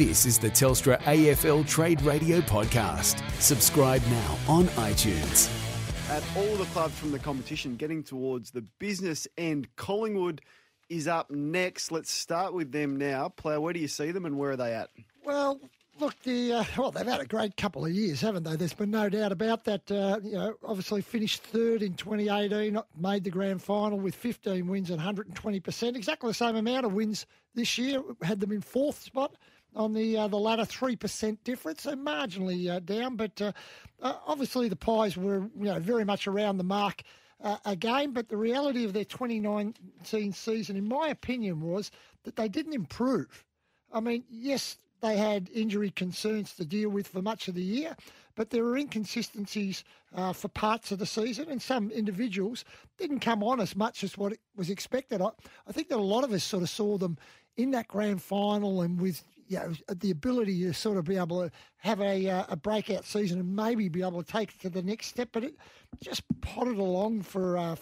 This is the Telstra AFL Trade Radio podcast. Subscribe now on iTunes. At all the clubs from the competition getting towards the business end, Collingwood is up next. Let's start with them now. Player, where do you see them and where are they at? Well, look, they've had a great couple of years, haven't they? There's been no doubt about that. Obviously finished third in 2018, made the grand final with 15 wins and 120%. Exactly the same amount of wins this year. Had them in fourth spot on the ladder, 3% difference, so marginally down. But obviously the Pies were very much around the mark again. But the reality of their 2019 season, in my opinion, was that they didn't improve. I mean, yes, they had injury concerns to deal with for much of the year, but there were inconsistencies for parts of the season, and some individuals didn't come on as much as what was expected. I think that a lot of us sort of saw them in that grand final and with the ability to sort of be able to have a breakout season and maybe be able to take it to the next step, but it just potted along for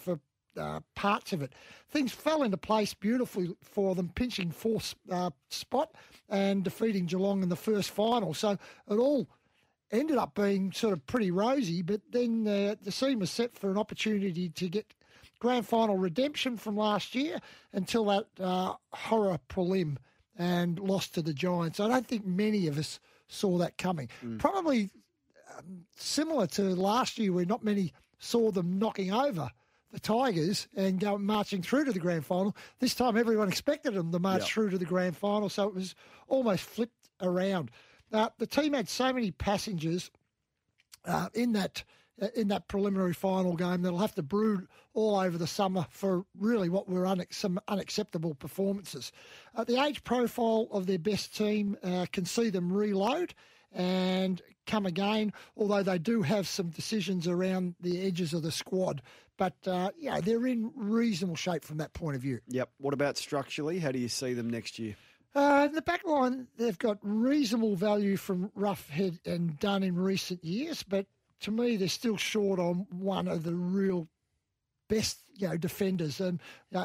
parts of it. Things fell into place beautifully for them, pinching fourth spot and defeating Geelong in the first final. So it all ended up being sort of pretty rosy, but then the scene was set for an opportunity to get grand final redemption from last year until that horror prelim and lost to the Giants. I don't think many of us saw that coming. Probably similar to last year where not many saw them knocking over the Tigers and marching through to the grand final. This time everyone expected them to march through to the grand final, so it was almost flipped around. The team had so many passengers in that preliminary final game that'll have to brood all over the summer for really what were some unacceptable performances. The age profile of their best team can see them reload and come again, although they do have some decisions around the edges of the squad. But, they're in reasonable shape from that point of view. Yep. What about structurally? How do you see them next year? The back line, they've got reasonable value from Roughead and Dunn in recent years, but to me, they're still short on one of the real best, defenders. And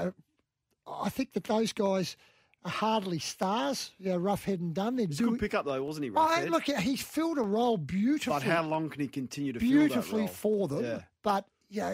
I think that those guys are hardly stars, Roughead and Dunn. He's a good pickup, though, wasn't he, Roughead? Look, he's filled a role beautifully. But how long can he continue to fill beautifully that for role? them? Yeah. But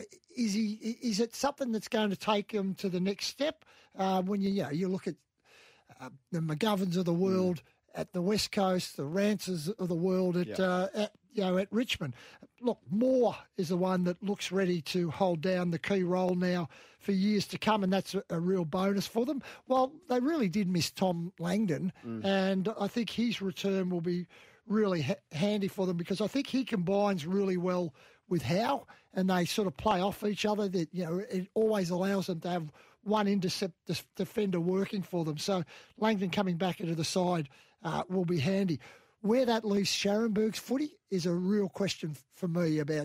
is it something that's going to take him to the next step? When you look at the McGoverns of the world at the West Coast, the Rances of the world at Richmond. Look, Moore is the one that looks ready to hold down the key role now for years to come, and that's a real bonus for them. Well, they really did miss Tom Langdon, and I think his return will be really handy for them because I think he combines really well with Howe, and they sort of play off each other. That it always allows them to have one intercept defender working for them. So Langdon coming back into the side will be handy. Where that leaves Scharenberg's footy is a real question for me about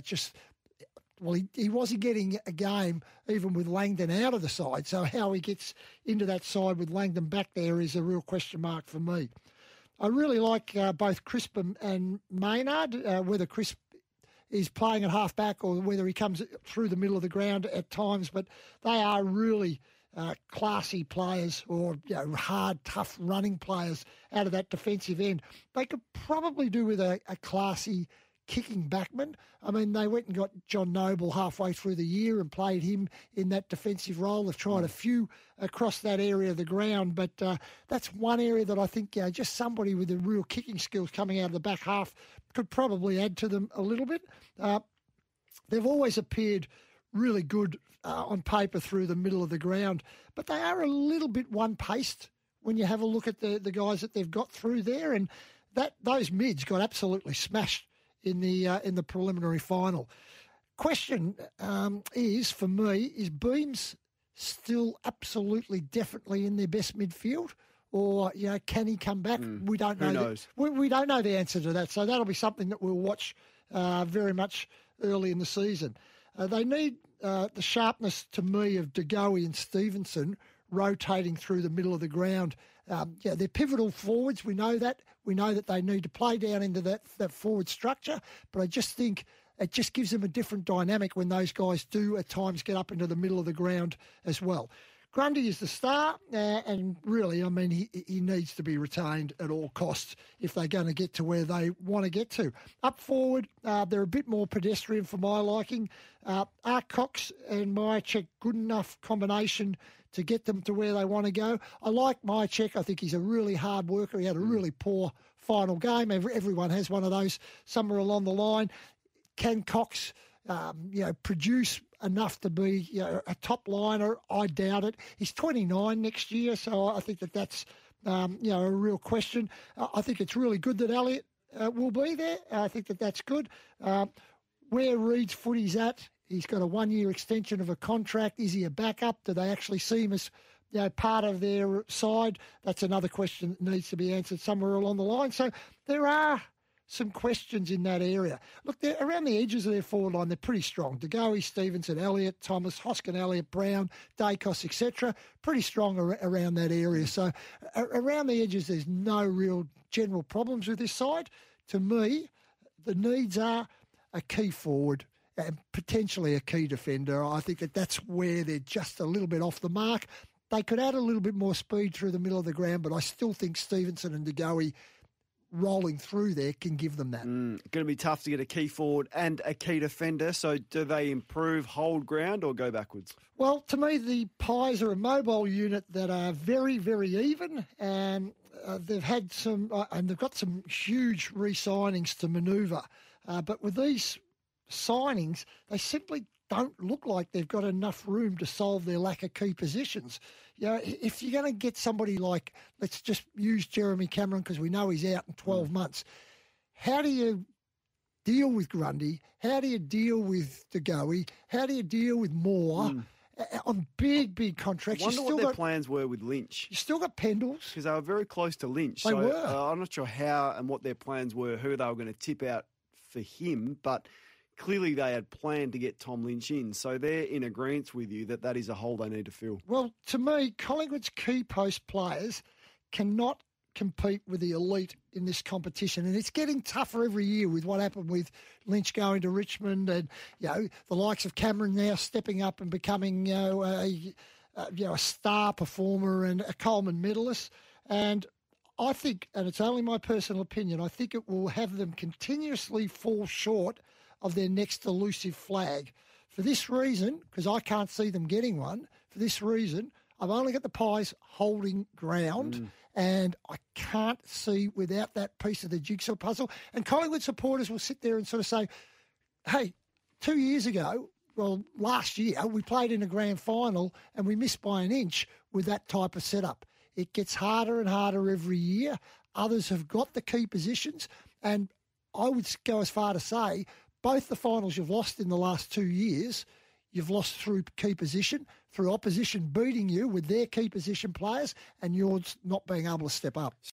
he wasn't getting a game even with Langdon out of the side. So how he gets into that side with Langdon back there is a real question mark for me. I really like both Crisp and Maynard, whether Crisp is playing at half-back or whether he comes through the middle of the ground at times, but they are really classy players or hard, tough running players out of that defensive end. They could probably do with a classy kicking backman. I mean, they went and got John Noble halfway through the year and played him in that defensive role. They've tried a few across that area of the ground, but that's one area that I think just somebody with the real kicking skills coming out of the back half could probably add to them a little bit. They've always appeared really good on paper through the middle of the ground, but they are a little bit one-paced when you have a look at the guys that they've got through there, and those mids got absolutely smashed in the preliminary final. Question is, for me, is Beams still absolutely definitely in their best midfield? Or, can he come back? We don't know. Who knows? We don't know the answer to that. So that'll be something that we'll watch very much early in the season. They need the sharpness, to me, of De Goey and Stevenson rotating through the middle of the ground. They're pivotal forwards. We know that. We know that they need to play down into that forward structure. But I just think it just gives them a different dynamic when those guys do at times get up into the middle of the ground as well. Grundy is the star, and really, I mean, he needs to be retained at all costs if they're going to get to where they want to get to. Up forward, they're a bit more pedestrian for my liking. Are Cox and Myercheck good enough combination to get them to where they want to go? I like Myercheck. I think he's a really hard worker. He had a really poor final game. Everyone has one of those somewhere along the line. Can Cox, produce enough to be a top liner? I doubt it. He's 29 next year, so I think that's a real question. I think it's really good that Elliott will be there. I think that's good. Where Reed's footy's at, he's got a 1-year extension of a contract. Is he a backup? Do they actually see him as part of their side? That's another question that needs to be answered somewhere along the line. So there are some questions in that area. Look, they're around the edges of their forward line, they're pretty strong. De Goey, Stevenson, Elliott, Thomas, Hoskin, Elliott, Brown, Dacos, etc. Pretty strong around that area. So around the edges, there's no real general problems with this side. To me, the needs are a key forward and potentially a key defender. I think that's where they're just a little bit off the mark. They could add a little bit more speed through the middle of the ground, but I still think Stevenson and De Goey rolling through there can give them that. Going to be tough to get a key forward and a key defender. So do they improve, hold ground, or go backwards? Well, to me, the Pies are a mobile unit that are very, very even, and they've had some, and they've got some huge re-signings to manoeuvre. But with these signings, they simply don't look like they've got enough room to solve their lack of key positions. If you're going to get somebody like, let's just use Jeremy Cameron because we know he's out in 12 months, how do you deal with Grundy? How do you deal with De Goey? How do you deal with Moore on big contracts? I wonder what their plans were with Lynch. You still got Pendles. Because they were very close to Lynch. They were. I'm not sure how and what their plans were, who they were going to tip out for him, but clearly they had planned to get Tom Lynch in, so they're in agreement with you that is a hole they need to fill. Well, to me, Collingwood's key post players cannot compete with the elite in this competition, and it's getting tougher every year with what happened with Lynch going to Richmond and the likes of Cameron now stepping up and becoming a star performer and a Coleman medalist. And I think, and it's only my personal opinion, I think it will have them continuously fall short of their next elusive flag. For this reason, because I can't see them getting one, for this reason, I've only got the Pies holding ground, and I can't see without that piece of the jigsaw puzzle. And Collingwood supporters will sit there and sort of say, hey, 2 years ago, well, last year, we played in a grand final and we missed by an inch with that type of setup. It gets harder and harder every year. Others have got the key positions, and I would go as far to say both the finals you've lost in the last 2 years, you've lost through key position, through opposition beating you with their key position players, and yours not being able to step up.